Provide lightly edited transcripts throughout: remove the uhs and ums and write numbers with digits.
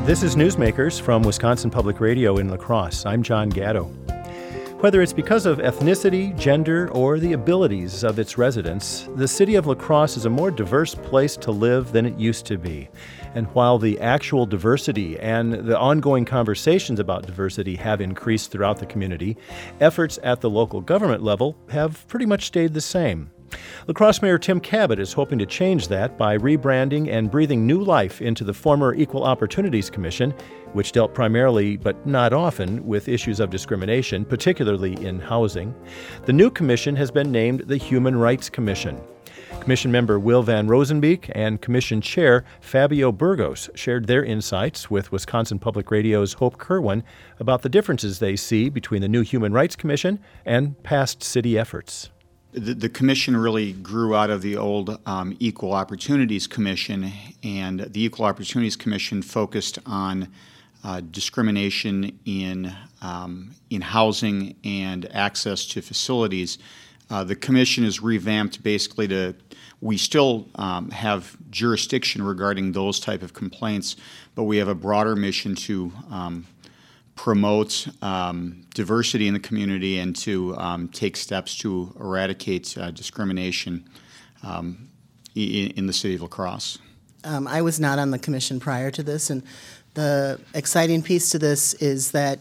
This is Newsmakers from Wisconsin Public Radio in La Crosse. I'm John Gatto. Whether it's because of ethnicity, gender, or the abilities of its residents, the city of La Crosse is a more diverse place to live than it used to be. And while the actual diversity and the ongoing conversations about diversity have increased throughout the community, efforts at the local government level have pretty much stayed the same. La Crosse Mayor Tim Kabat is hoping to change that by rebranding and breathing new life into the former Equal Opportunities Commission, which dealt primarily, but not often, with issues of discrimination, particularly in housing. The new commission has been named the Human Rights Commission. Commission member Will Van Rosenbeek and Commission Chair Fabio Burgos shared their insights with Wisconsin Public Radio's Hope Kerwin about the differences they see between the new Human Rights Commission and past city efforts. The commission really grew out of the old Equal Opportunities Commission, and the Equal Opportunities Commission focused on discrimination in housing and access to facilities. The commission is revamped basically we still have jurisdiction regarding those type of complaints, but we have a broader mission to promote diversity in the community and to take steps to eradicate discrimination in the city of La Crosse. I was not on the commission prior to this, and the exciting piece to this is that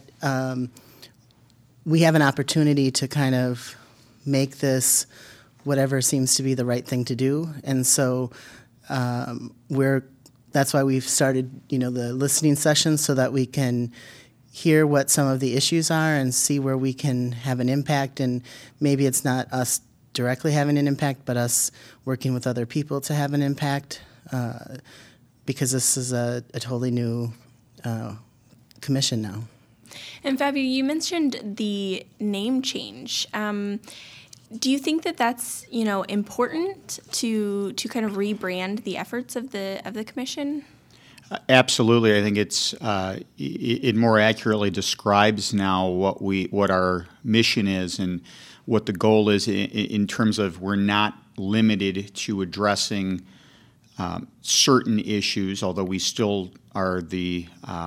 we have an opportunity to kind of make this whatever seems to be the right thing to do, and so that's why we've started, the listening sessions so that we can hear what some of the issues are and see where we can have an impact. And maybe it's not us directly having an impact, but us working with other people to have an impact, because this is a totally new commission now. And Fabio, you mentioned the name change. Do you think that that's important to kind of rebrand the efforts of the commission? Absolutely, I think it more accurately describes now what our mission is and what the goal is in terms of we're not limited to addressing certain issues, although we still are the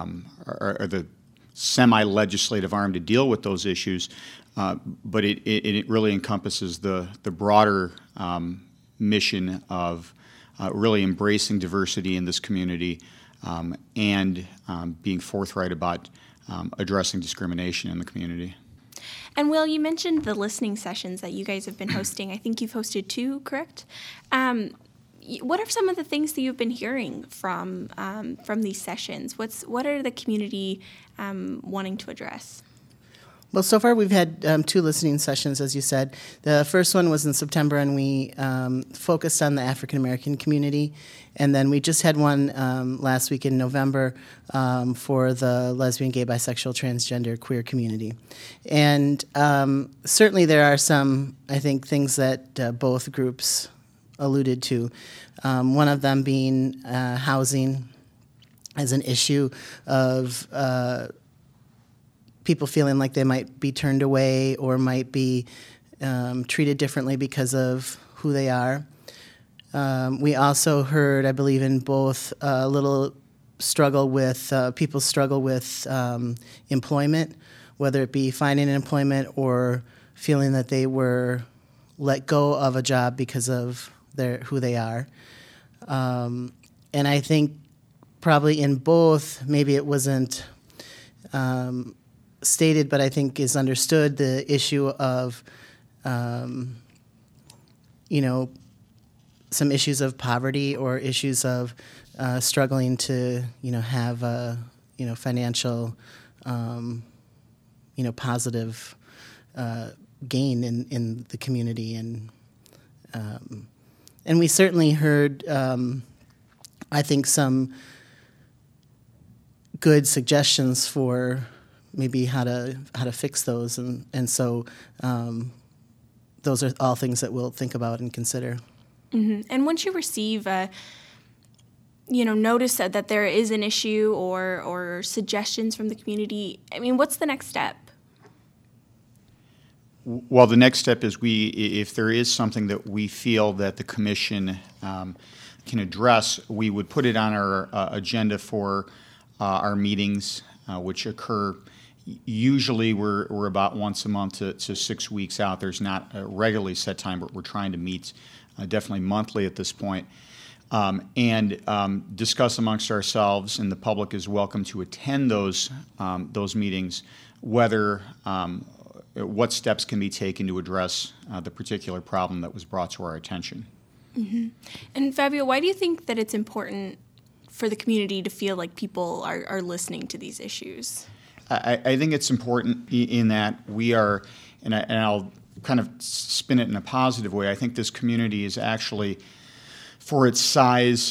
semi-legislative arm to deal with those issues. But it really encompasses the broader mission of really embracing diversity in this community. And being forthright about addressing discrimination in the community. And Will, you mentioned the listening sessions that you guys have been hosting. I think you've hosted 2, correct? What are some of the things that you've been hearing from these sessions? What are the community wanting to address? Well, so far we've had 2 listening sessions, as you said. The first one was in September, and we focused on the African American community. And then we just had one last week in November for the lesbian, gay, bisexual, transgender, queer community. And certainly there are some, I think, things that both groups alluded to. One of them being housing as an issue of people feeling like they might be turned away or might be treated differently because of who they are. We also heard, I believe, in both a little struggle with people struggle with employment, whether it be finding employment or feeling that they were let go of a job because of who they are. And I think probably in both, maybe it wasn't stated, but I think is understood, the issue of, some issues of poverty or issues of struggling to, have a, financial, positive gain in the community. And we certainly heard, I think, some good suggestions for maybe how to fix those, and so those are all things that we'll think about and consider. Mm-hmm. And once you receive notice that there is an issue or suggestions from the community, what's the next step? Well, the next step is if there is something that we feel that the commission can address, we would put it on our agenda for our meetings, which occur usually we're about once a month to 6 weeks out. There's not a regularly set time, but we're trying to meet definitely monthly at this point, and discuss amongst ourselves, and the public is welcome to attend those meetings, whether what steps can be taken to address the particular problem that was brought to our attention. Mm-hmm. And Fabio, why do you think that it's important for the community to feel like people are listening to these issues? I think it's important in that we are, and I'll kind of spin it in a positive way. I think this community is actually, for its size,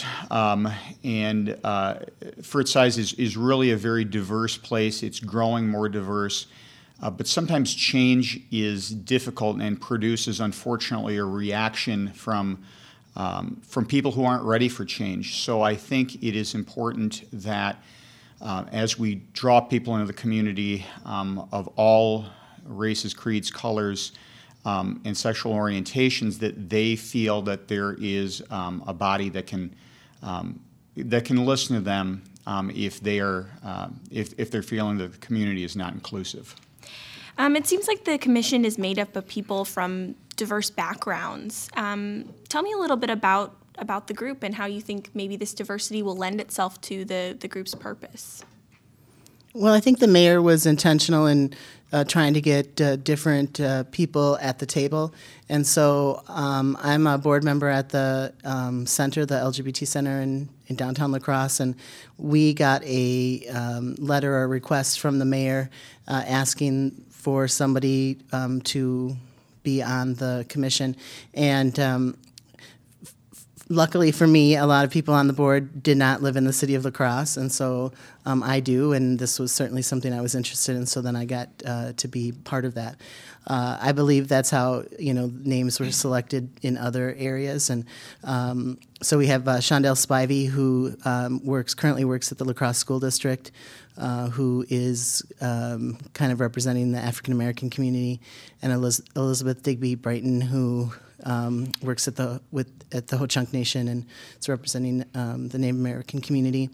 is really a very diverse place. It's growing more diverse, but sometimes change is difficult and produces, unfortunately, a reaction from people who aren't ready for change. So I think it is important that as we draw people into the community of all races, creeds, colors, and sexual orientations, that they feel that there is a body that can listen to them if they're feeling that the community is not inclusive. It seems like the commission is made up of people from diverse backgrounds. Tell me a little bit about the group and how you think maybe this diversity will lend itself to the group's purpose. Well, I think the mayor was intentional in trying to get different people at the table. And so I'm a board member at the center, the LGBT Center in downtown La Crosse, and we got a letter or request from the mayor asking for somebody to be on the commission. And luckily for me, a lot of people on the board did not live in the city of La Crosse, and so I do, and this was certainly something I was interested in, so then I got to be part of that. I believe that's how, names were selected in other areas, and so we have Shondell Spivey, who currently works at the La Crosse School District, who is kind of representing the African American community, and Elizabeth Digby Brighton, who works at the Ho Chunk Nation and is representing the Native American community.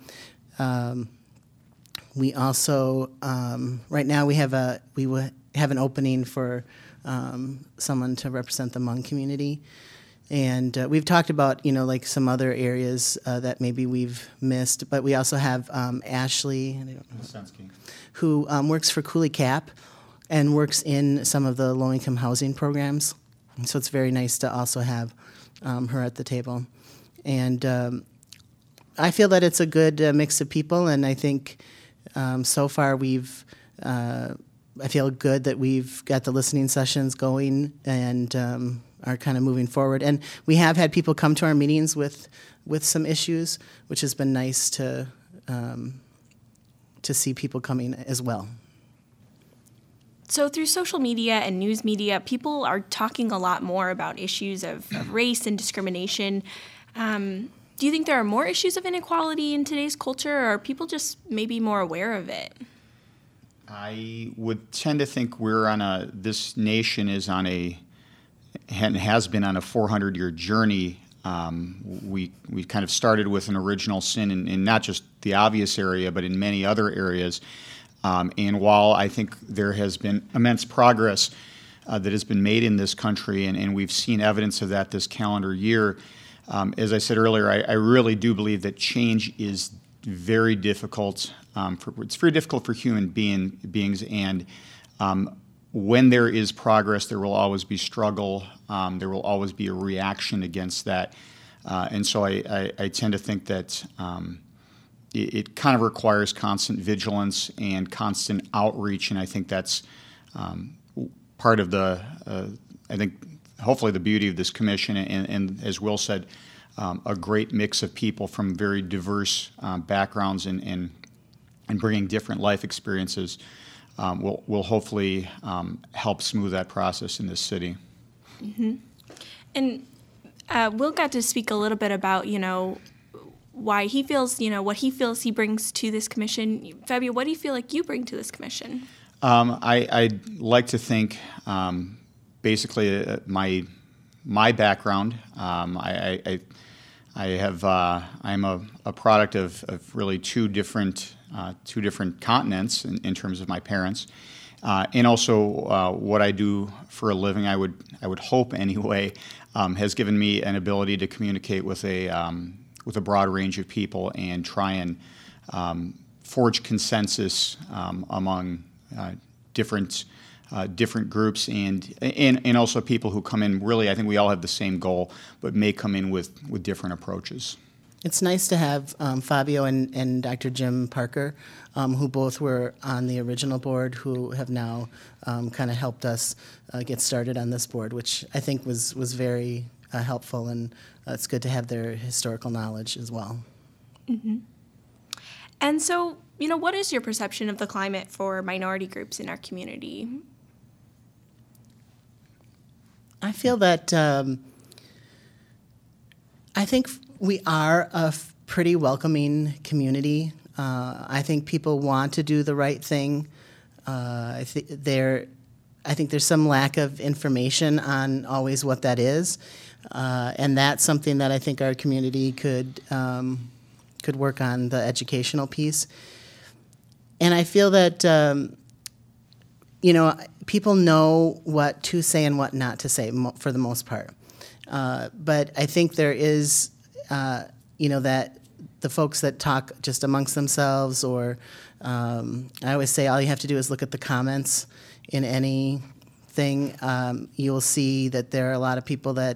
We also right now we have an opening for someone to represent the Hmong community, and we've talked about like some other areas that maybe we've missed, but we also have Ashley, who works for Cooley Cap and works in some of the low-income housing programs. So it's very nice to also have her at the table. And I feel that it's a good mix of people, and I think so far I feel good that we've got the listening sessions going and are kind of moving forward. And we have had people come to our meetings with some issues, which has been nice to see people coming as well. So through social media and news media, people are talking a lot more about issues of race and discrimination. Do you think there are more issues of inequality in today's culture, or are people just maybe more aware of it? I would tend to think this nation is on and has been on a 400-year journey. We kind of started with an original sin in not just the obvious area, but in many other areas. And while I think there has been immense progress that has been made in this country, and we've seen evidence of that this calendar year, as I said earlier, I really do believe that change is very difficult. It's very difficult for human beings, and when there is progress, there will always be struggle. There will always be a reaction against that. And so I tend to think that it kind of requires constant vigilance and constant outreach, and I think that's part of I think, hopefully the beauty of this commission, and as Will said, a great mix of people from very diverse backgrounds and bringing different life experiences will hopefully help smooth that process in this city. Mm-hmm. And Will got to speak a little bit about, why he feels, what he feels he brings to this commission. Fabio, what do you feel like you bring to this commission? I'd like to think, basically, my background. I'm a product of really two different continents in terms of my parents, and also what I do for a living. I would hope anyway has given me an ability to communicate with a broad range of people and try and forge consensus among different groups and also people who come in. Really, I think we all have the same goal, but may come in with different approaches. It's nice to have Fabio and Dr. Jim Parker, who both were on the original board, who have now kind of helped us get started on this board, which I think was very helpful, and it's good to have their historical knowledge as well. Mm-hmm. And so, what is your perception of the climate for minority groups in our community? I feel that I think we are a pretty welcoming community. I think people want to do the right thing. I think there's some lack of information on always what that is, and that's something that I think our community could work on, the educational piece. And I feel that people know what to say and what not to say for the most part. But I think there is, that the folks that talk just amongst themselves, or I always say all you have to do is look at the comments in anything. You'll see that there are a lot of people that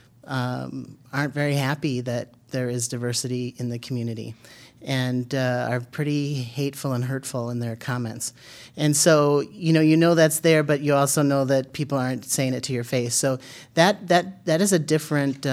aren't very happy that there is diversity in the community, and are pretty hateful and hurtful in their comments. And so, you know that's there, but you also know that people aren't saying it to your face. So that is a different,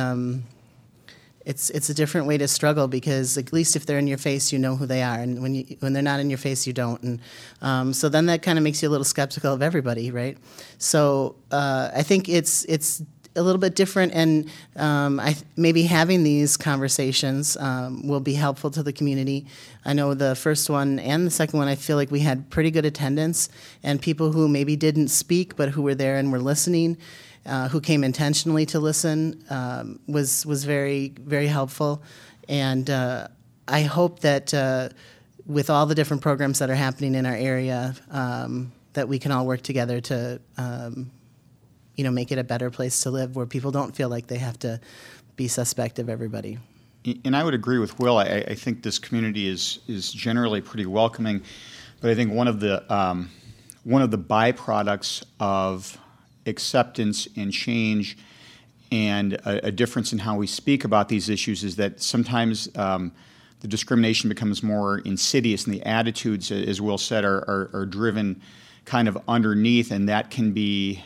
it's a different way to struggle, because at least if they're in your face, you know who they are. And when they're not in your face, you don't. And so then that kind of makes you a little skeptical of everybody, right? So I think it's a little bit different, and maybe having these conversations will be helpful to the community. I know the first one and the second one, I feel like we had pretty good attendance, and people who maybe didn't speak but who were there and were listening, who came intentionally to listen, was very, very helpful. And I hope that with all the different programs that are happening in our area, that we can all work together to make it a better place to live, where people don't feel like they have to be suspect of everybody. And I would agree with Will. I think this community is generally pretty welcoming, but I think one of the byproducts of acceptance and change and a difference in how we speak about these issues is that sometimes the discrimination becomes more insidious, and the attitudes, as Will said, are driven kind of underneath, and that can be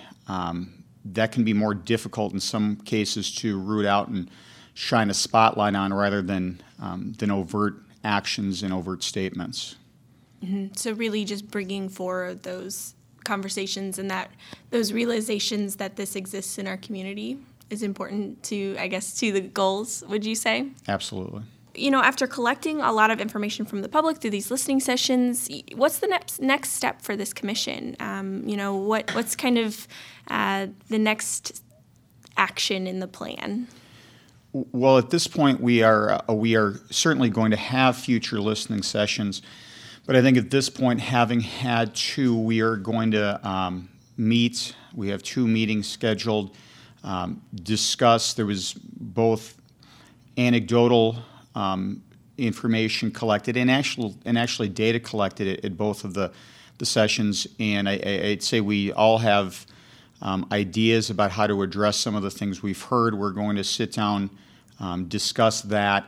more difficult in some cases to root out and shine a spotlight on, rather than overt actions and overt statements. Mm-hmm. So really just bringing forward those conversations and those realizations that this exists in our community is important to the goals, would you say? Absolutely. After collecting a lot of information from the public through these listening sessions, what's the next step for this commission? What's kind of the next action in the plan? Well, at this point, we are certainly going to have future listening sessions, but I think at this point, having had two, we are going to meet. We have 2 meetings scheduled. Discuss. There was both anecdotal information collected and actually data collected at both of the sessions, and I'd say we all have ideas about how to address some of the things we've heard. We're going to sit down, discuss that,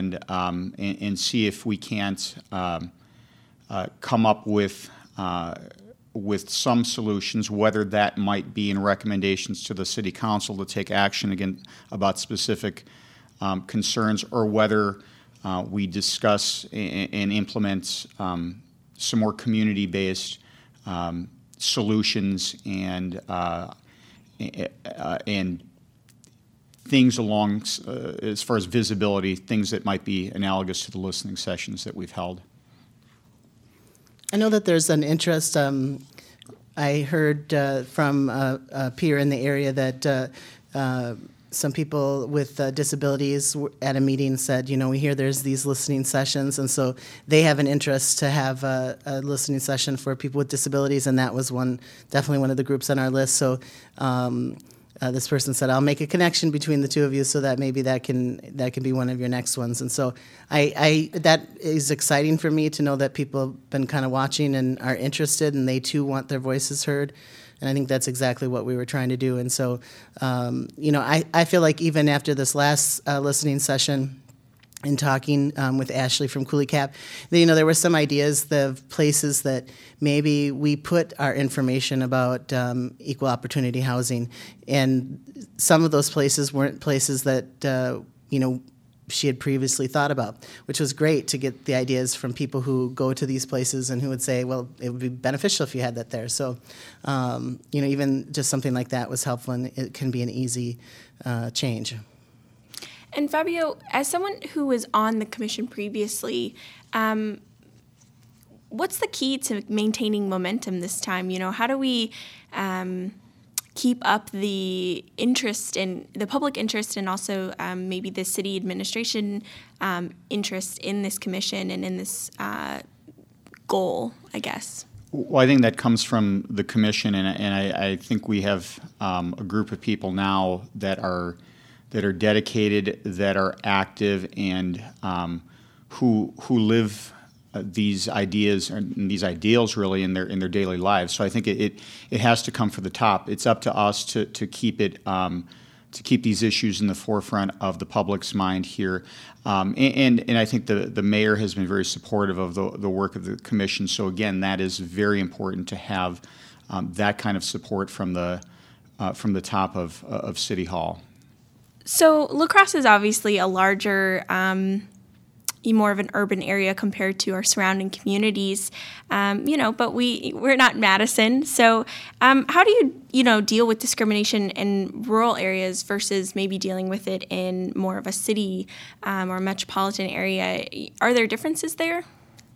and see if we can't come up with some solutions, whether that might be in recommendations to the City Council to take action again about specific concerns, or whether we discuss and implement some more community-based solutions and things along as far as visibility, things that might be analogous to the listening sessions that we've held. I know that there's an interest. I heard from a peer in the area that some people with disabilities at a meeting said, we hear there's these listening sessions, and so they have an interest to have a listening session for people with disabilities, and that was definitely one of the groups on our list. So this person said, I'll make a connection between the two of you so that maybe that can be one of your next ones. And so that is exciting for me to know that people have been kind of watching and are interested, and they too want their voices heard. And I think that's exactly what we were trying to do. And so, I feel like even after this last listening session and talking with Ashley from Cooley Cap, there were some ideas, the places that maybe we put our information about equal opportunity housing. And some of those places weren't places that, she had previously thought about, which was great to get the ideas from people who go to these places and who would say, well, it would be beneficial if you had that there. So, even just something like that was helpful, and it can be an easy change. And Fabio, as someone who was on the commission previously, what's the key to maintaining momentum this time? How do we keep up the interest in the public interest, and also maybe the city administration interest in this commission and in this goal, I guess? Well, I think that comes from the commission, and I think we have a group of people now that are dedicated, that are active, and who live these ideas and these ideals really in their daily lives. So I think it has to come from the top. It's up to us to keep it to keep these issues in the forefront of the public's mind here. And I think the mayor has been very supportive of the work of the commission. So again, that is very important to have that kind of support from the top of City Hall. So La Crosse is obviously a larger, more of an urban area compared to our surrounding communities, but we're not Madison. So how do you deal with discrimination in rural areas versus maybe dealing with it in more of a city or metropolitan area? Are there differences there?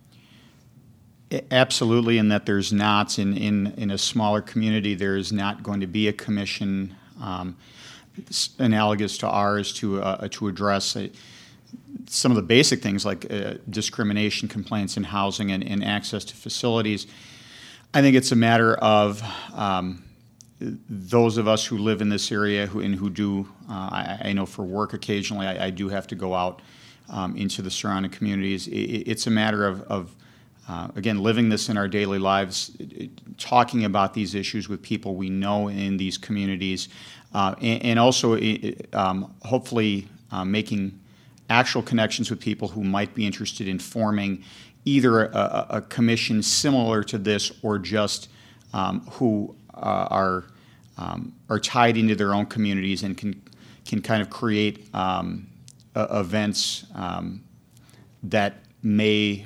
Absolutely, in that there's not, in a smaller community, there is not going to be a commission analogous to ours to address some of the basic things like discrimination complaints in housing and access to facilities. I think it's a matter of those of us who live in this area who do, I know for work occasionally, I do have to go out into the surrounding communities. It's a matter of again, living this in our daily lives, talking about these issues with people we know in these communities, and also hopefully making actual connections with people who might be interested in forming either a commission similar to this, or just who are tied into their own communities and can kind of create events that may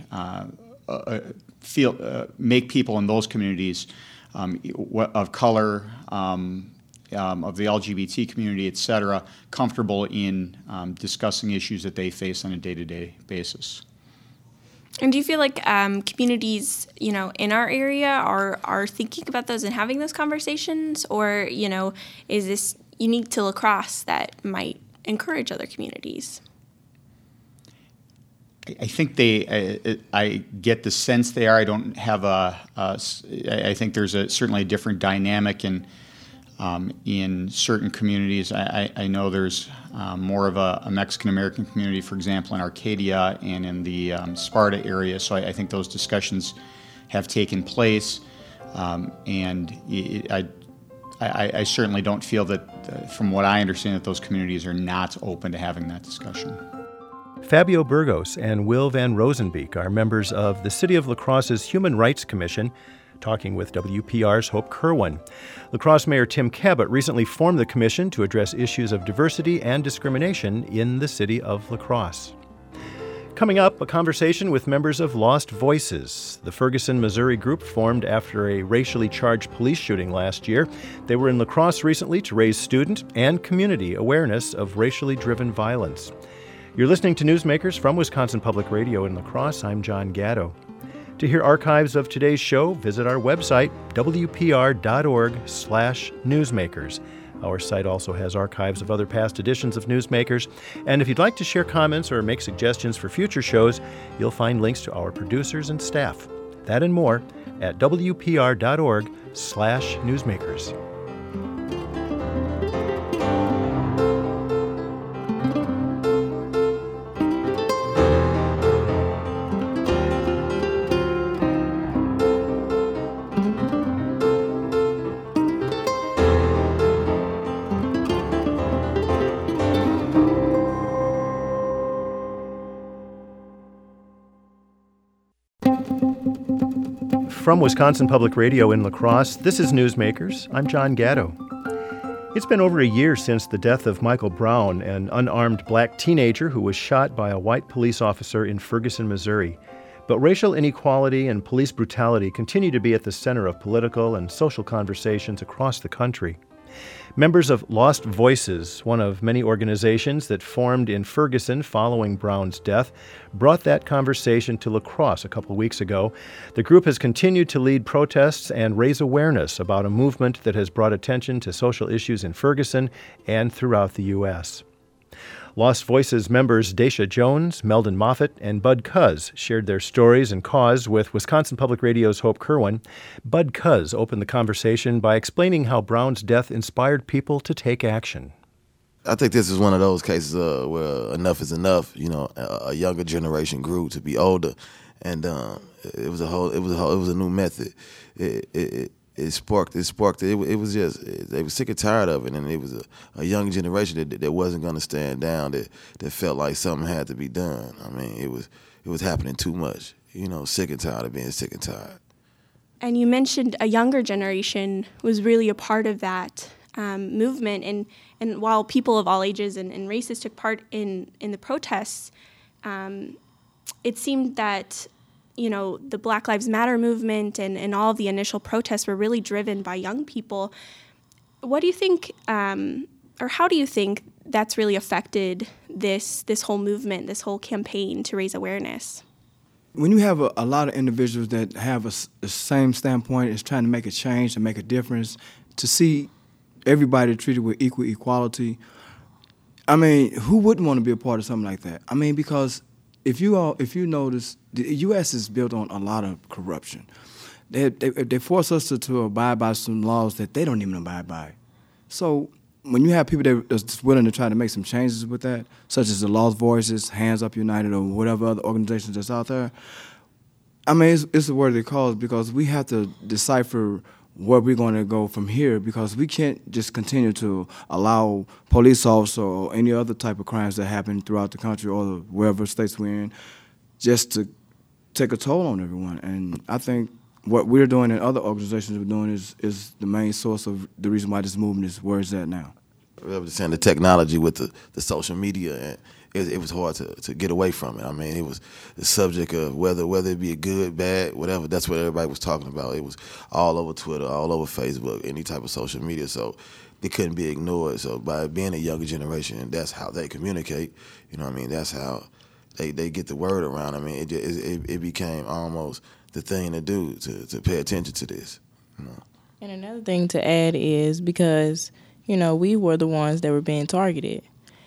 make people in those communities of color, of the LGBT community, et cetera, comfortable in discussing issues that they face on a day-to-day basis. And do you feel like communities, in our area are thinking about those and having those conversations, or, is this unique to La Crosse that might encourage other communities? I think I get the sense they are. I don't have I think there's certainly a different dynamic in certain communities. I know there's more of a Mexican-American community, for example, in Arcadia and in the Sparta area, so I think those discussions have taken place, and I certainly don't feel that, from what I understand, that those communities are not open to having that discussion. Fabio Burgos and Will Van Rosenbeek are members of the City of La Crosse's Human Rights Commission, talking with WPR's Hope Kerwin. La Crosse Mayor Tim Kabat recently formed the commission to address issues of diversity and discrimination in the city of La Crosse. Coming up, a conversation with members of Lost Voices, the Ferguson, Missouri group formed after a racially charged police shooting last year. They were in La Crosse recently to raise student and community awareness of racially driven violence. You're listening to Newsmakers from Wisconsin Public Radio in La Crosse. I'm John Gatto. To hear archives of today's show, visit our website, wpr.org/newsmakers. Our site also has archives of other past editions of Newsmakers. And if you'd like to share comments or make suggestions for future shows, you'll find links to our producers and staff. That and more at wpr.org/newsmakers. From Wisconsin Public Radio in La Crosse, this is Newsmakers. I'm John Gatto. It's been over a year since the death of Michael Brown, an unarmed black teenager who was shot by a white police officer in Ferguson, Missouri. But racial inequality and police brutality continue to be at the center of political and social conversations across the country. Members of Lost Voices, one of many organizations that formed in Ferguson following Brown's death, brought that conversation to La Crosse a couple weeks ago. The group has continued to lead protests and raise awareness about a movement that has brought attention to social issues in Ferguson and throughout the U.S. Lost Voices members Daisha Jones, Meldon Moffitt, and Bud Cuz shared their stories and cause with Wisconsin Public Radio's Hope Kerwin. Bud Cuz opened the conversation by explaining how Brown's death inspired people to take action. I think this is one of those cases where enough is enough. You know, a younger generation grew to be older, and it was a new method. It sparked. It was just they were sick and tired of it, and it was a young generation that wasn't going to stand down. That felt like something had to be done. I mean, it was happening too much. You know, sick and tired of being sick and tired. And you mentioned a younger generation was really a part of that movement, and while people of all ages and races took part in the protests, it seemed that, you know, the Black Lives Matter movement and all of the initial protests were really driven by young people. What do you think, or how do you think that's really affected this whole movement, this whole campaign to raise awareness? When you have a lot of individuals that have the same standpoint as trying to make a change, to make a difference, to see everybody treated with equal equality, I mean, who wouldn't want to be a part of something like that? I mean, because if you notice, the U.S. is built on a lot of corruption. They force us to abide by some laws that they don't even abide by. So when you have people that's willing to try to make some changes with that, such as the Lost Voices, Hands Up United, or whatever other organizations that's out there, I mean, it's a worthy cause because we have to decipher where we're going to go from here, because we can't just continue to allow police officers or any other type of crimes that happen throughout the country or wherever states we're in just to take a toll on everyone. And I think what we're doing and other organizations are doing is the main source of the reason why this movement is where it's at now. I was saying the technology with the social media, and it was hard to get away from it. I mean, it was the subject of whether it be a good, bad, whatever. That's what everybody was talking about. It was all over Twitter, all over Facebook, any type of social media. So it couldn't be ignored. So by being a younger generation, that's how they communicate. You know what I mean? That's how they get the word around. I mean, it became almost the thing to do to pay attention to this. You know? And another thing to add is because, you know, we were the ones that were being targeted.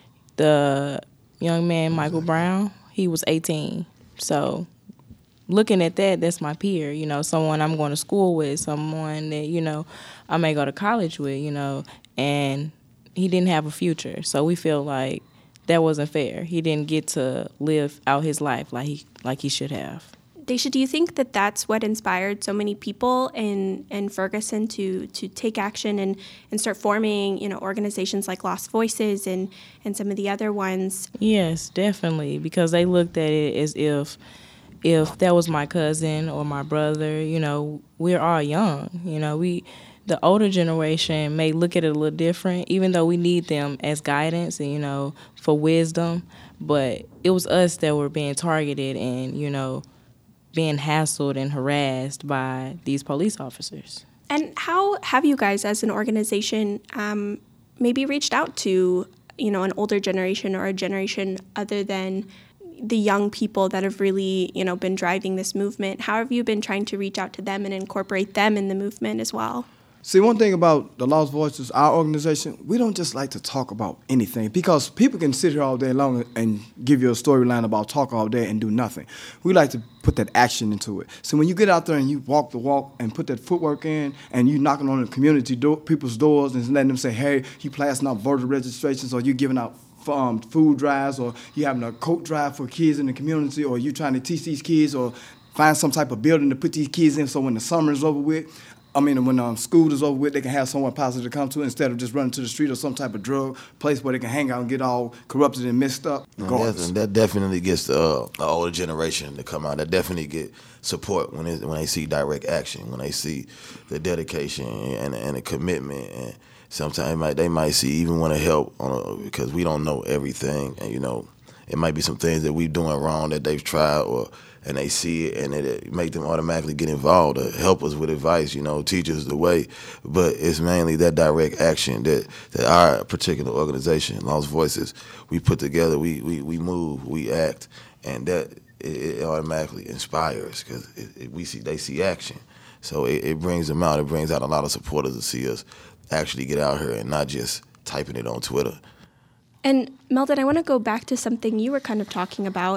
The young man, Michael Brown, he was 18. So looking at that, that's my peer, you know, someone I'm going to school with, someone that, you know, I may go to college with, you know, and he didn't have a future. So we feel like that wasn't fair. He didn't get to live out his life like he should have. Daisha, do you think that that's what inspired so many people in Ferguson to take action and start forming, you know, organizations like Lost Voices and some of the other ones? Yes, definitely, because they looked at it as if that was my cousin or my brother. You know, we're all young. You know, the older generation may look at it a little different, even though we need them as guidance and, you know, for wisdom. But it was us that were being targeted and, you know, being hassled and harassed by these police officers. And how have you guys as an organization maybe reached out to, you know, an older generation or a generation other than the young people that have really, you know, been driving this movement? How have you been trying to reach out to them and incorporate them in the movement as well? See, one thing about the Lost Voices, our organization, we don't just like to talk about anything because people can sit here all day long and give you a storyline about talk all day and do nothing. We like to put that action into it. So when you get out there and you walk the walk and put that footwork in and you knocking on the community people's doors and letting them say, hey, you passing out voter registrations or you giving out food drives or you having a coat drive for kids in the community or you trying to teach these kids or find some type of building to put these kids in so when the summer is over with, when school is over with, they can have someone positive to come to instead of just running to the street or some type of drug place where they can hang out and get all corrupted and messed up. That definitely gets the older generation to come out. That definitely get support when they see direct action, when they see the dedication and the commitment. And sometimes they might see even want to help because we don't know everything. And, it might be some things that we're doing wrong that they've tried and they see it and it make them automatically get involved to help us with advice, teach us the way. But it's mainly that direct action that our particular organization, Lost Voices, we put together, we move, we act, and that it automatically inspires because they see action. So it brings them out. It brings out a lot of supporters to see us actually get out here and not just typing it on Twitter. And Meldon, I want to go back to something you were kind of talking about,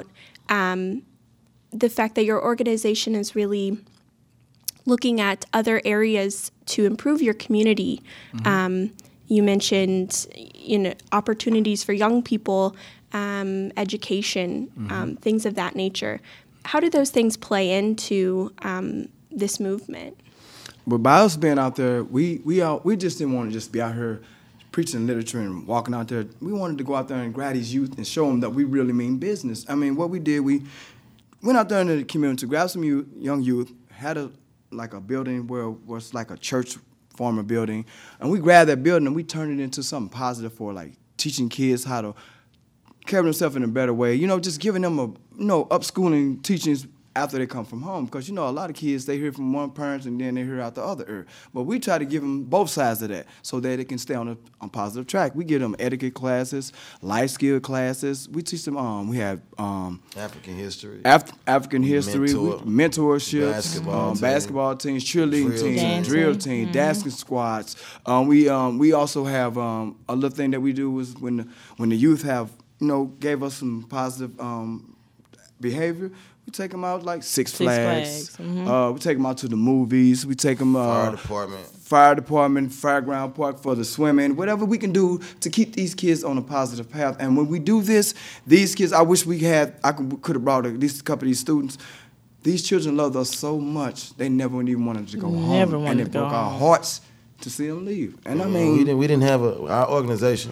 the fact that your organization is really looking at other areas to improve your community. Mm-hmm. You mentioned, opportunities for young people, education, mm-hmm. Things of that nature. How do those things play into this movement? But by us being out there, we just didn't want to just be out here preaching literature and walking out there. We wanted to go out there and grab these youth and show them that we really mean business. What we did, we went out there in the community, grabbed some young youth, had a building where it was like a church former building, and we grabbed that building and we turned it into something positive for teaching kids how to carry themselves in a better way. Just giving them upschooling teachings after they come from home, because a lot of kids, they hear from one parent and then they hear out the other ear. But we try to give them both sides of that so that they can stay on a positive track. We give them etiquette classes, life skill classes. We teach them. We have African history, mentorships, basketball teams, cheerleading teams, drill teams, dancing squads. We also have a little thing that we do is when the youth have gave us some positive behavior. We take them out Six Flags. Mm-hmm. We take them out to the movies. We take them fire department, fairground park for the swimming, whatever we can do to keep these kids on a positive path. And when we do this, these kids, I wish we could have brought at least a couple of these students. These children loved us so much they never even wanted to go home, and it broke our hearts to see them leave. And we didn't have our organization.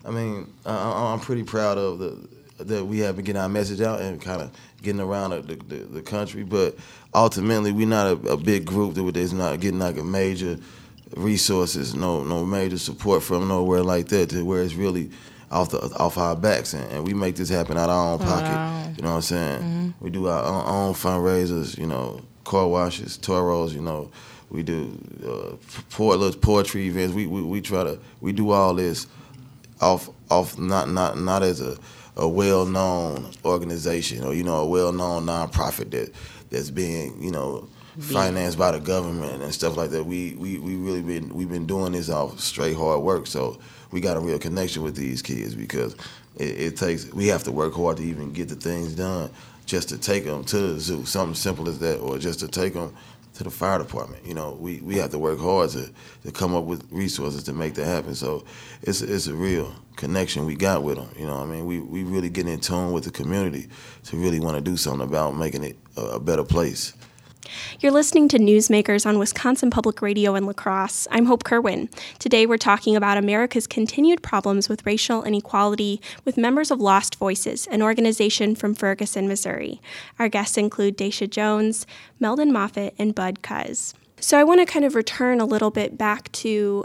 I'm pretty proud of that we have been getting our message out and kind of getting around the country, but ultimately we're not a big group that is not getting a major resources, no major support from nowhere like that, to where it's really off our backs, and we make this happen out of our own pocket. You know what I'm saying? Mm-hmm. We do our own fundraisers, car washes, toros, we do poetry events. We do all this off not as a well-known organization or a well-known nonprofit that's being financed by the government and stuff like that. We've been doing this off straight hard work. So we got a real connection with these kids because we have to work hard to even get the things done, just to take them to the zoo, something simple as that, or just to take them to the fire department. We have to work hard to come up with resources to make that happen. So it's a real connection we got with them. We really get in tune with the community to really want to do something about making it a better place. You're listening to Newsmakers on Wisconsin Public Radio in La Crosse. I'm Hope Kerwin. Today we're talking about America's continued problems with racial inequality with members of Lost Voices, an organization from Ferguson, Missouri. Our guests include Daisha Jones, Meldon Moffitt, and Bud Cuz. So I want to kind of return a little bit back to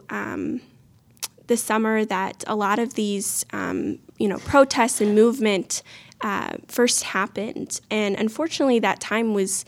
the summer that a lot of these protests and movement first happened. And unfortunately that time was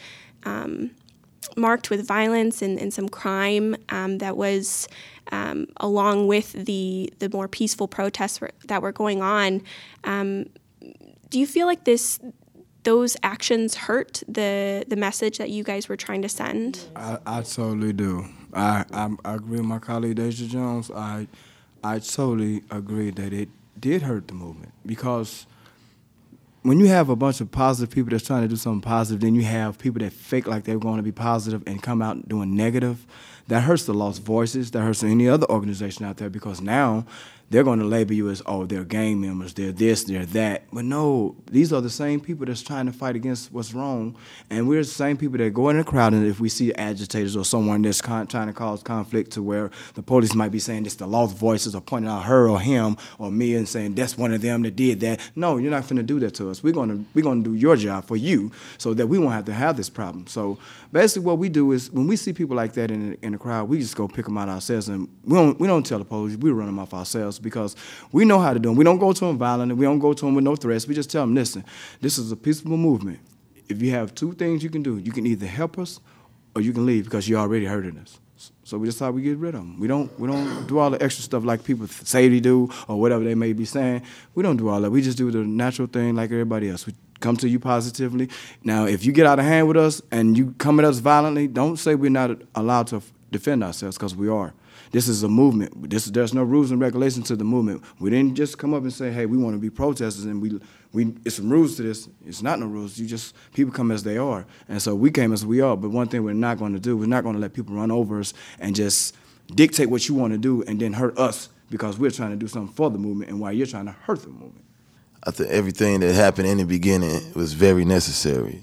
marked with violence and some crime that was along with the more peaceful protests that were going on. Do you feel like the those actions hurt the message that you guys were trying to send? I totally do. I agree with my colleague Deja Jones. I totally agree that it did hurt the movement, because when you have a bunch of positive people that's trying to do something positive, then you have people that fake like they're going to be positive and come out doing negative. That hurts the Lost Voices. That hurts any other organization out there, because now they're going to label you as, oh, they're gang members, they're this, they're that. But no, these are the same people that's trying to fight against what's wrong. And we're the same people that go in the crowd, and if we see agitators or someone that's trying to cause conflict to where the police might be saying it's the Lost Voices or pointing out her or him or me and saying that's one of them that did that. No, you're not finna do that to us. We're gonna do your job for you so that we won't have this problem. So basically what we do is when we see people like that in the crowd, we just go pick them out ourselves, and we don't tell the police. We run them off ourselves, because we know how to do them. We don't go to them violently. We don't go to them with no threats. We just tell them, listen, this is a peaceful movement. If you have two things you can do, you can either help us or you can leave, because you're already hurting us. So we just how we get rid of them. We don't do all the extra stuff like people say they do or whatever they may be saying. We don't do all that. We just do the natural thing like everybody else. We come to you positively. Now, if you get out of hand with us and you come at us violently, don't say we're not allowed to defend ourselves, because we are. This is a movement. There's no rules and regulations to the movement. We didn't just come up and say, hey, we want to be protesters and we it's some rules to this. It's not no rules. People come as they are. And so we came as we are. But one thing we're not going to do, we're not going to let people run over us and just dictate what you want to do and then hurt us, because we're trying to do something for the movement and while you're trying to hurt the movement. I think everything that happened in the beginning was very necessary,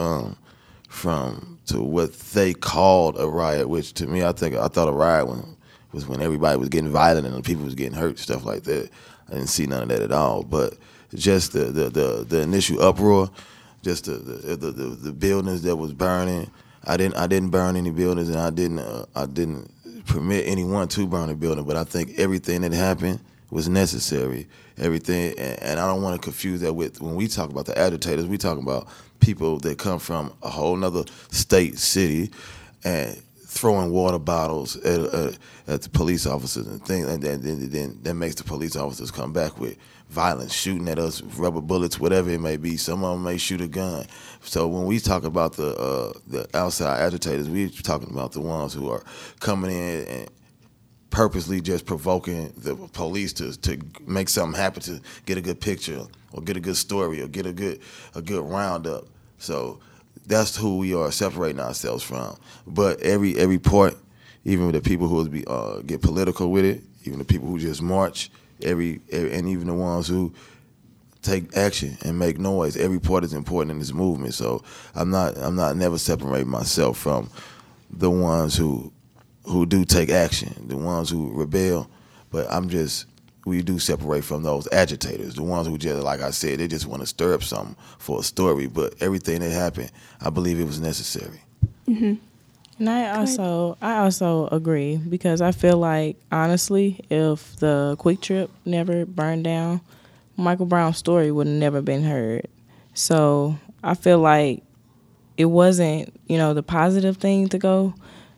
from to what they called a riot, which to me, I thought a riot was when everybody was getting violent and people was getting hurt, stuff like that. I didn't see none of that at all. But just the initial uproar, just the buildings that was burning. I didn't burn any buildings, and I didn't permit anyone to burn a building. But I think everything that happened was necessary. Everything, and I don't want to confuse that with, when we talk about the agitators, we talk about people that come from a whole nother state, city, and throwing water bottles at the police officers and things, and then that makes the police officers come back with violence, shooting at us, rubber bullets, whatever it may be. Some of them may shoot a gun. So when we talk about the outside agitators, we're talking about the ones who are coming in and purposely just provoking the police to make something happen, to get a good picture or get a good story or get a good roundup. So that's who we are separating ourselves from. But every part, even with the people who get political with it, even the people who just march, and even the ones who take action and make noise, every part is important in this movement. So I'm not never separating myself from the ones who do take action, the ones who rebel, but we do separate from those agitators, the ones who just, like I said, they just want to stir up something for a story. But everything that happened, I believe it was necessary. Mm-hmm. And I also agree, because I feel like, honestly, if the Quick Trip never burned down, Michael Brown's story would have never been heard. So I feel like it wasn't, the positive thing to go,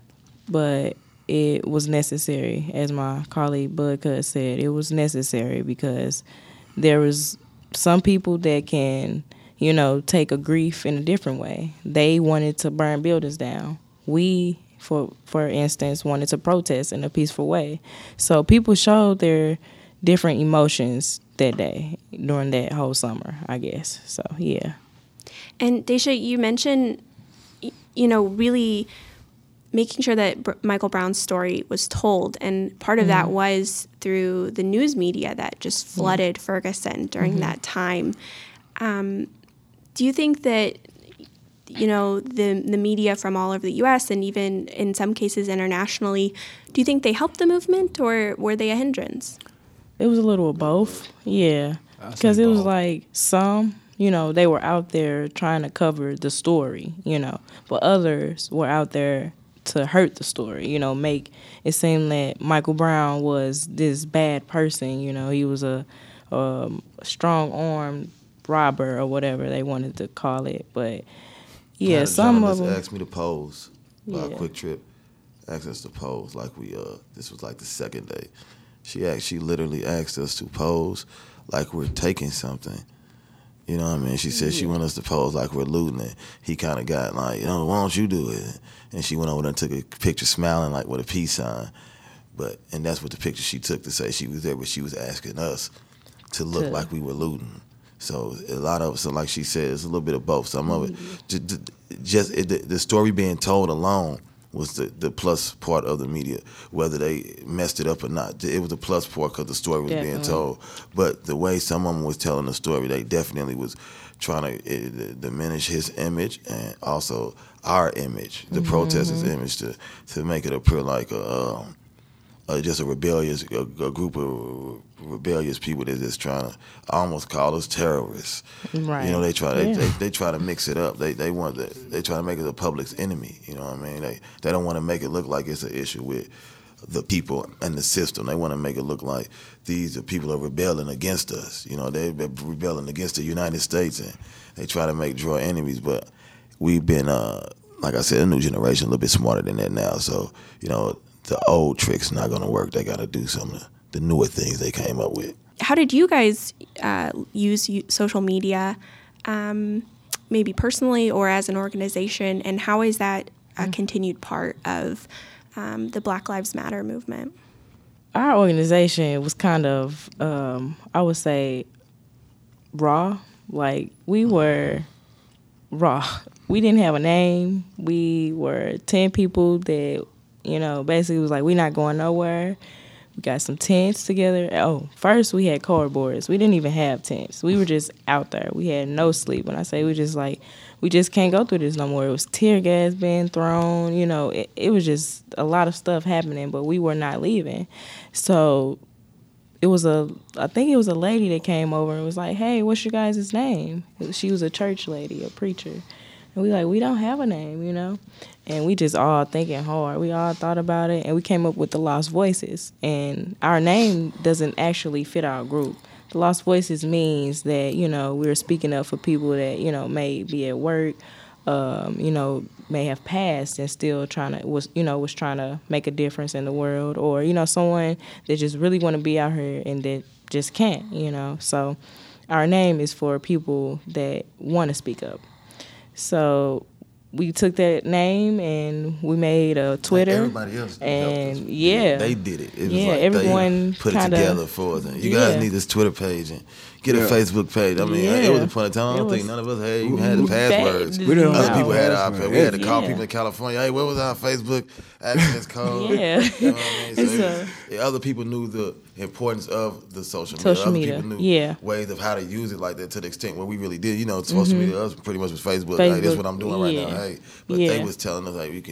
but it was necessary. As my colleague Bud Cut said, it was necessary because there was some people that can, take a grief in a different way. They wanted to burn buildings down. We, for instance, wanted to protest in a peaceful way. So people showed their different emotions that day during that whole summer, I guess. So, yeah. And Deja, you mentioned, really making sure that Michael Brown's story was told. And part of that was through the news media that just flooded Ferguson during that time. Do you think that, the media from all over the U.S. and even in some cases internationally, do you think they helped the movement, or were they a hindrance? It was a little of both, yeah. Because it was like some, they were out there trying to cover the story, but others were out there to hurt the story, make it seem that Michael Brown was this bad person, he was a strong-armed robber or whatever they wanted to call it. But yeah, some of them asked me to pose. By Quick Trip asked us to pose, like this was like the second day. She literally asked us to pose like we're taking something, You know what I mean? She said she wanted us to pose like we're looting, and he kind of got like, why don't you do it? And she went over there and took a picture smiling like with a peace sign. And that's what the picture she took to say she was there, but she was asking us to look like we were looting. So a lot of it, so like she said, it's a little bit of both. Some of it, the story being told alone was the plus part of the media, whether they messed it up or not. It was the plus part because the story was being told. But the way some of them was telling the story, they definitely was trying to diminish his image and also our image, the protesters' image, to make it appear like just a group of rebellious people that's just trying to almost call us terrorists. Right. You know, they try to mix it up. They try to make it a public's enemy. You know what I mean? They don't want to make it look like it's an issue with the people and the system. They want to make it look like these people are rebelling against us. You know, they're rebelling against the United States, and they try to draw enemies. But we've been, like I said, a new generation, a little bit smarter than that now. So, you know, the old tricks not going to work. They got to do some of the newer things they came up with. How did you guys use social media, maybe personally or as an organization, and how is that a continued part of the Black Lives Matter movement? Our organization was kind of, I would say, raw. Like, we were raw. We didn't have a name. We were 10 people that, you know, basically was like, we're not going nowhere. We got some tents together. Oh, first we had cardboards. We didn't even have tents. We were just out there. We had no sleep. When I say we just can't go through this no more. It was tear gas being thrown. You know, it was just a lot of stuff happening, but we were not leaving. So I think it was a lady that came over and was like, hey, what's your guys' name? She was a church lady, a preacher. And we don't have a name, you know? And we just all thinking hard. We all thought about it, and we came up with the Lost Voices. And our name doesn't actually fit our group. The Lost Voices means that, you know, we're speaking up for people that, you know, may be at work, you know, may have passed and still was trying to make a difference in the world, or, you know, someone that just really want to be out here and that just can't, you know? So our name is for people that want to speak up. So we took that name and we made a Twitter. Like everybody else and they did it. It was like everyone they put it together for us. And you guys need this Twitter page and get a Facebook page. I mean, it was a point in time. I don't think none of us had the passwords. Other people had our passwords. We had to call people in California. Hey, what was our Facebook access code? Yeah. You know what I mean? Other people knew the importance of the social media. Other people knew ways of how to use it like that to the extent where we really did. You know, social media us pretty much was Facebook. Hey, this is what I'm doing right now. Hey, but they was telling us like you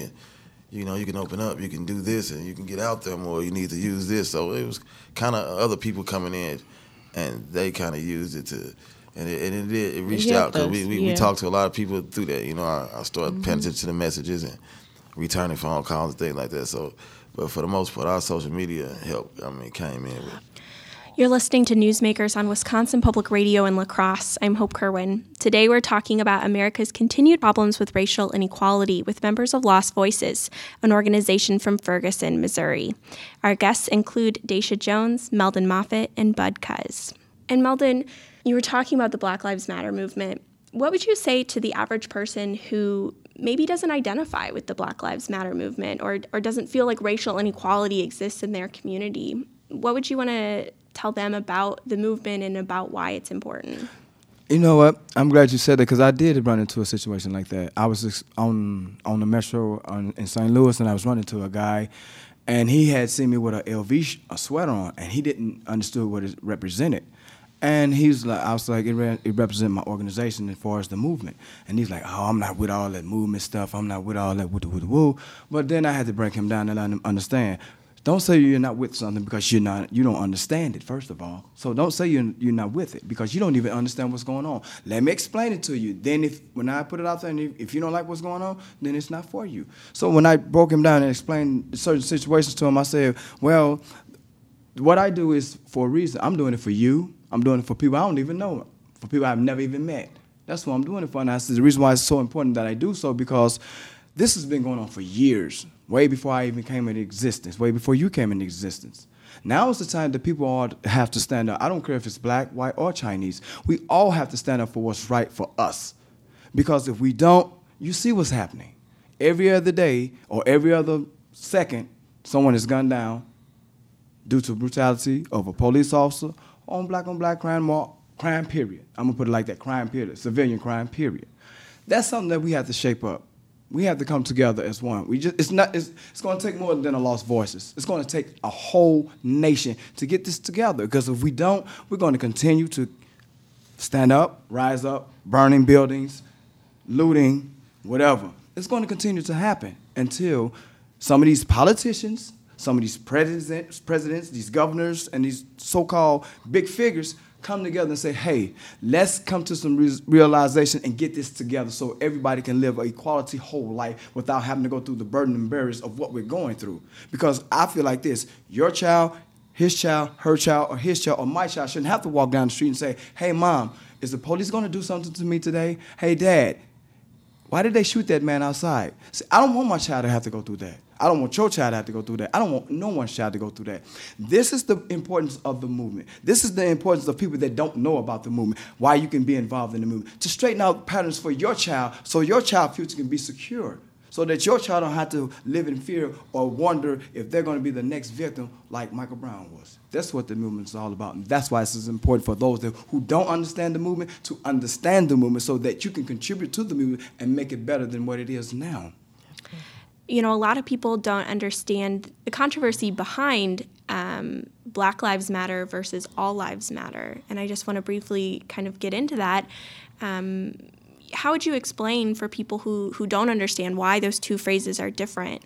can open up, you can do this, and you can get out there more. You need to use this. So it was kind of other people coming in, and they kind of used it to, and it reached out because we talked to a lot of people through that. You know, I started paying attention to the messages and returning phone calls and things like that. So, but for the most part, our social media help. I mean, came in with. You're listening to Newsmakers on Wisconsin Public Radio in La Crosse. I'm Hope Kerwin. Today we're talking about America's continued problems with racial inequality with members of Lost Voices, an organization from Ferguson, Missouri. Our guests include Daisha Jones, Meldon Moffitt, and Bud Cuz. And Meldon, you were talking about the Black Lives Matter movement. What would you say to the average person who maybe doesn't identify with the Black Lives Matter movement or doesn't feel like racial inequality exists in their community? What would you want to tell them about the movement and about why it's important? You know what? I'm glad you said that because I did run into a situation like that. I was on the metro in St. Louis, and I was running to a guy, and he had seen me with a LV sweater on, and he didn't understand what it represented. And I was like, it represents my organization as far as the movement. And he's like, oh, I'm not with all that movement stuff. I'm not with all that woo. But then I had to break him down and let him understand. Don't say you're not with something because you don't understand it, first of all. So don't say you're not with it because you don't even understand what's going on. Let me explain it to you. Then when I put it out there, and if you don't like what's going on, then it's not for you. So when I broke him down and explained certain situations to him, I said, well, what I do is for a reason. I'm doing it for you. I'm doing it for people I don't even know, for people I've never even met. That's what I'm doing it for. And I said the reason why it's so important that I do so because this has been going on for years. Way before I even came into existence, way before you came into existence. Now is the time that people all have to stand up. I don't care if it's black, white, or Chinese. We all have to stand up for what's right for us. Because if we don't, you see what's happening. Every other day or every other second, someone is gunned down due to brutality of a police officer on black crime period. I'm gonna put it like that, crime period, civilian crime period. That's something that we have to shape up. We have to come together as one. It's going to take more than a lost voices. It's going to take a whole nation to get this together. Because if we don't, we're going to continue to stand up, rise up, burning buildings, looting, whatever. It's going to continue to happen until some of these politicians, some of these presidents, these governors, and these so-called big figures come together and say, hey, let's come to some realization and get this together so everybody can live an equality whole life without having to go through the burden and barriers of what we're going through. Because I feel like this, your child, his child, her child, or his child, or my child shouldn't have to walk down the street and say, hey, Mom, is the police going to do something to me today? Hey, Dad, why did they shoot that man outside? See, I don't want my child to have to go through that. I don't want your child to have to go through that. I don't want no one's child to go through that. This is the importance of the movement. This is the importance of people that don't know about the movement, why you can be involved in the movement, to straighten out patterns for your child so your child's future can be secure, so that your child don't have to live in fear or wonder if they're going to be the next victim like Michael Brown was. That's what the movement is all about. And that's why it's important for those who don't understand the movement to understand the movement so that you can contribute to the movement and make it better than what it is now. You know, a lot of people don't understand the controversy behind Black Lives Matter versus All Lives Matter. And I just want to briefly kind of get into that. How would you explain for people who don't understand why those two phrases are different?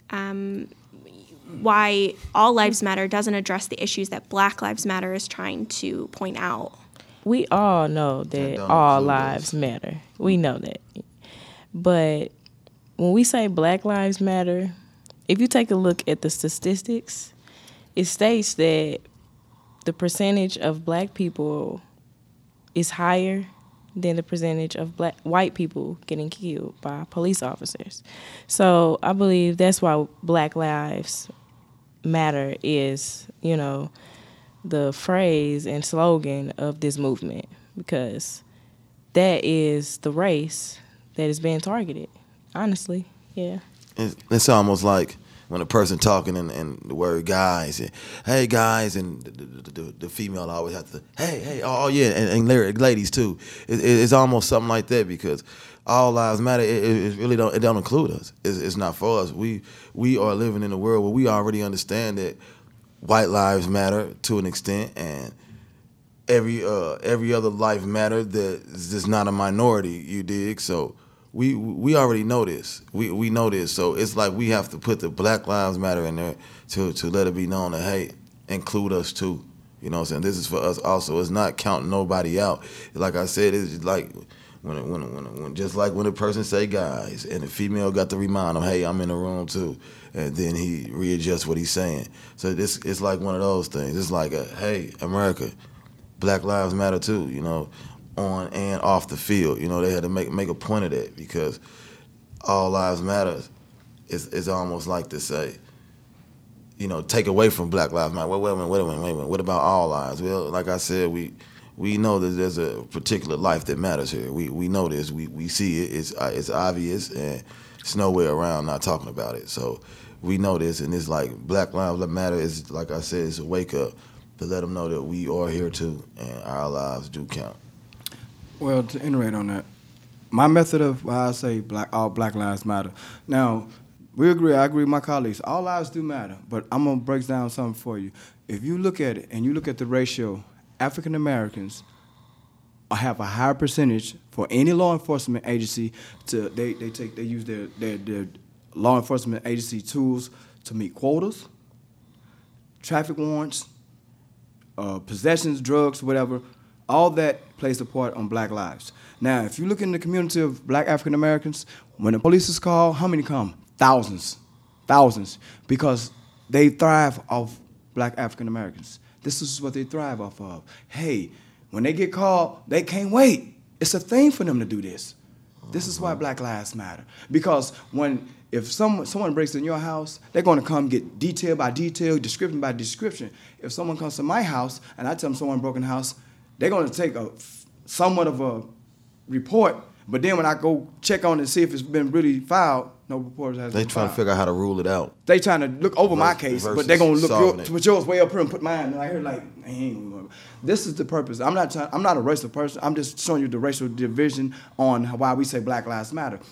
Why All Lives Matter doesn't address the issues that Black Lives Matter is trying to point out? We all know that all lives matter. We know that. But when we say Black Lives Matter, if you take a look at the statistics, it states that the percentage of black people is higher than the percentage of white people getting killed by police officers. So I believe that's why Black Lives Matter is, you know, the phrase and slogan of this movement, because that is the race that is being targeted. Honestly, yeah. It's almost like when a person talking and the word guys, and, hey guys, and the female always have to, hey, oh yeah, and ladies too. It's almost something like that, because all lives matter. It really don't include us. It's not for us. We are living in a world where we already understand that white lives matter to an extent, and every other life matter that is just not a minority. You dig? So. We already know this. We know this. So it's like we have to put the Black Lives Matter in there to let it be known that, hey, include us too. You know what I'm saying? This is for us also. It's not counting nobody out. Like I said, it's like when just like when a person say guys and the female got to remind him, hey, I'm in the room too. And then he readjusts what he's saying. So it's like one of those things. It's like, hey, America, Black Lives Matter too, you know. On and off the field, you know, they had to make a point of that, because all lives matter is almost like to say, you know, take away from Black Lives Matter. Wait a minute. What about all lives? Well, like I said, we know that there's a particular life that matters here. We know this. We see it. It's obvious, and there's no way around not talking about it. So we know this, and it's like Black Lives Matter is, like I said, it's a wake up to let them know that we are here too, and our lives do count. Well, to iterate on that, my method of why I say all Black Lives Matter. Now, I agree with my colleagues. All lives do matter, but I'm going to break down something for you. If you look at it and you look at the ratio, African Americans have a higher percentage for any law enforcement agency they use their law enforcement agency tools to meet quotas, traffic warrants, possessions, drugs, whatever. All that plays a part on Black lives. Now, if you look in the community of Black African Americans, when the police is called, how many come? Thousands, because they thrive off Black African Americans. This is what they thrive off of. Hey, when they get called, they can't wait. It's a thing for them to do this. This is why Black Lives Matter. Because if someone breaks in your house, they're going to come get detail by detail, description by description. If someone comes to my house and I tell them someone broke in the house, they're going to take somewhat of a report. But then when I go check on it and see if it's been really filed, no report has been filed. They trying to figure out how to rule it out. They trying to look over my case, but they're going to put yours way up here and put mine. And I hear like, this is the purpose. I'm not a racial person. I'm just showing you the racial division on why we say Black Lives Matter.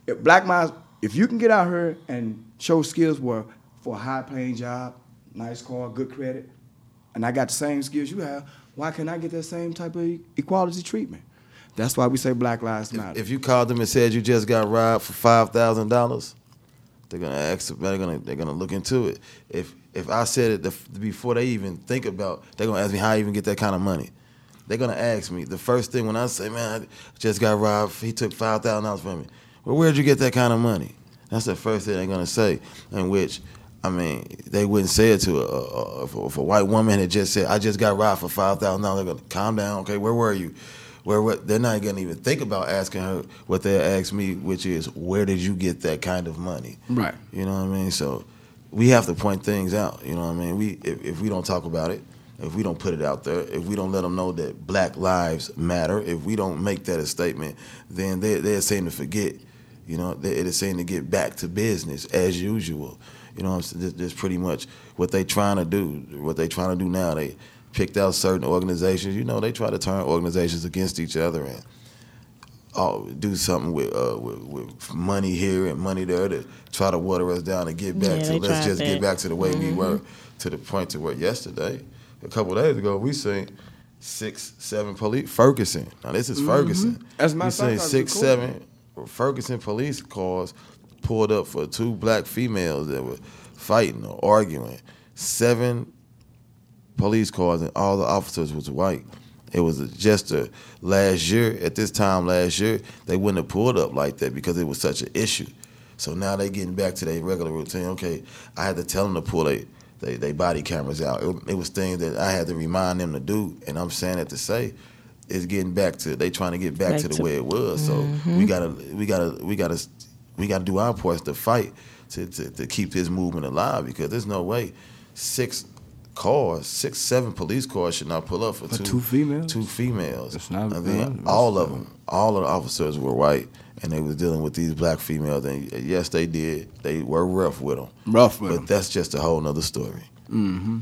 If you can get out here and show skills for a high-paying job, nice car, good credit, and I got the same skills you have, why can't I get that same type of equality treatment? That's why we say Black Lives Matter. If you called them and said you just got robbed for $5,000, they're gonna ask. They're gonna look into it. If I said it before they even think about, they're gonna ask me how I even get that kind of money. They're gonna ask me the first thing when I say, man, I just got robbed. He took $5,000 from me. Well, where'd you get that kind of money? That's the first thing they're gonna say. In which, I mean, they wouldn't say it to if a white woman had just said, I just got robbed for $5,000. They're gonna calm down. Okay, where were you? They're not gonna even think about asking her what they asked me, which is, where did you get that kind of money? Right. You know what I mean? So we have to point things out. You know what I mean? If we don't talk about it, if we don't put it out there, if we don't let them know that Black lives matter, if we don't make that a statement, then they're saying to forget. You know, they're saying to get back to business as usual. You know, that's pretty much what they trying to do. What they trying to do now, they picked out certain organizations. You know, they try to turn organizations against each other and do something with money here and money there to try to water us down and get back to, let's just get back to the way we were, to the point to where yesterday, a couple of days ago, we seen 6-7 police, Ferguson. Now this is Ferguson. As my we seen 6-7 Ferguson police cars pulled up for 2 black females that were fighting or arguing. 7 police cars and all the officers was white. It was just last year, at this time last year, they wouldn't have pulled up like that because it was such an issue. So now they getting back to their regular routine. Okay, I had to tell them to pull they body cameras out. It was things that I had to remind them to do, and I'm saying it to say it's getting back to, they trying to get back to the way it was. So we gotta do our parts to fight to keep this movement alive, because there's no way 6-7 police cars should not pull up for 2 females. 2 females. That's not, and then all of the officers were white, and they was dealing with these black females. And yes, they did. They were rough with them. But that's just a whole nother story. Mm-hmm.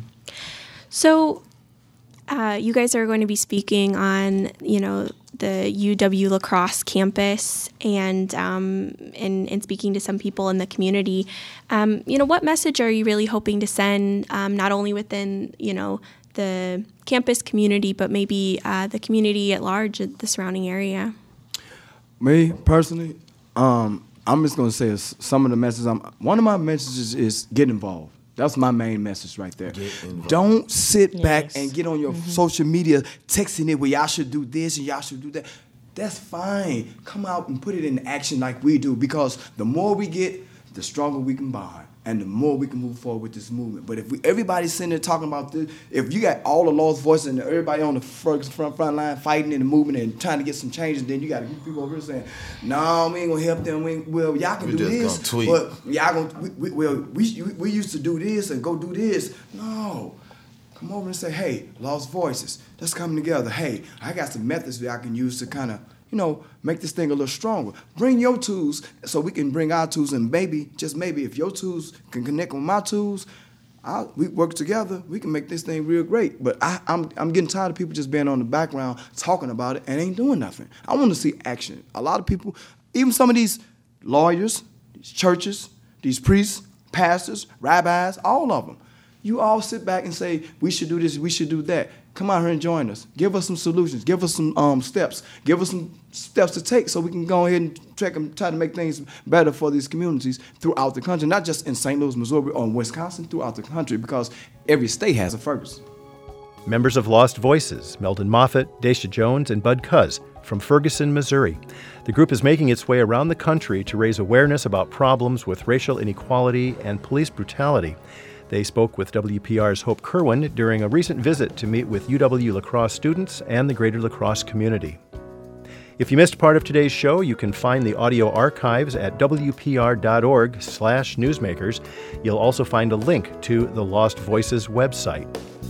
So, you guys are going to be speaking on, the UW La Crosse campus and speaking to some people in the community. What message are you really hoping to send, not only within, the campus community, but maybe the community at large, the surrounding area? Me, personally, I'm just going to say some of the messages. One of my messages is get involved. That's my main message right there. Don't sit back and get on your social media texting it where y'all should do this and y'all should do that. That's fine. Come out and put it in action like we do, because the more we get, the stronger we can bond and the more we can move forward with this movement. But if everybody's sitting there talking about this, if you got all the lost voices and everybody on the front line fighting in the movement and trying to get some changes, then you got people over here saying, "No, we ain't gonna help them. Well, y'all can do this, but y'all gonna we used to do this and go do this." No, come over and say, "Hey, lost voices, let's come together. Hey, I got some methods that I can use to kind of, make this thing a little stronger. Bring your tools so we can bring our tools, and maybe, just maybe, if your tools can connect with my tools, we work together, we can make this thing real great." But I'm getting tired of people just being on the background talking about it and ain't doing nothing. I want to see action. A lot of people, even some of these lawyers, these churches, these priests, pastors, rabbis, all of them, you all sit back and say, we should do this, we should do that. Come out here and join us. Give us some solutions. Give us some steps. Give us some steps to take so we can go ahead and try to make things better for these communities throughout the country, not just in St. Louis, Missouri, or in Wisconsin, throughout the country, because every state has a Ferguson. Members of Lost Voices, Meldon Moffett, Daisha Jones, and Bud Cuz from Ferguson, Missouri. The group is making its way around the country to raise awareness about problems with racial inequality and police brutality. They spoke with WPR's Hope Kerwin during a recent visit to meet with UW La Crosse students and the greater La Crosse community. If you missed part of today's show, you can find the audio archives at wpr.org/newsmakers. You'll also find a link to the Lost Voices website.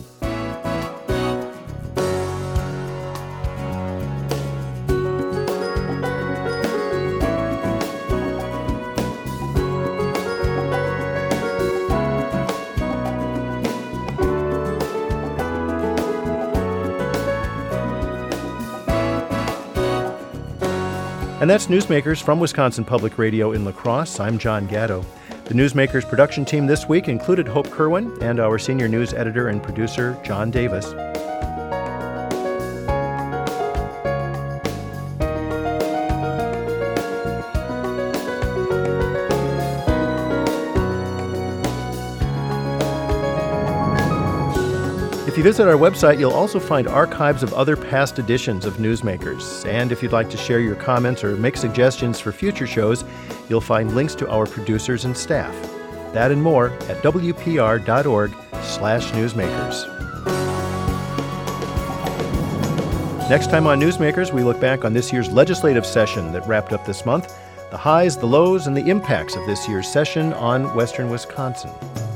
And that's Newsmakers from Wisconsin Public Radio in La Crosse. I'm John Gatto. The Newsmakers production team this week included Hope Kerwin and our senior news editor and producer, John Davis. If you visit our website, you'll also find archives of other past editions of Newsmakers. And if you'd like to share your comments or make suggestions for future shows, you'll find links to our producers and staff. That and more at wpr.org/newsmakers. Next time on Newsmakers, we look back on this year's legislative session that wrapped up this month, the highs, the lows, and the impacts of this year's session on Western Wisconsin.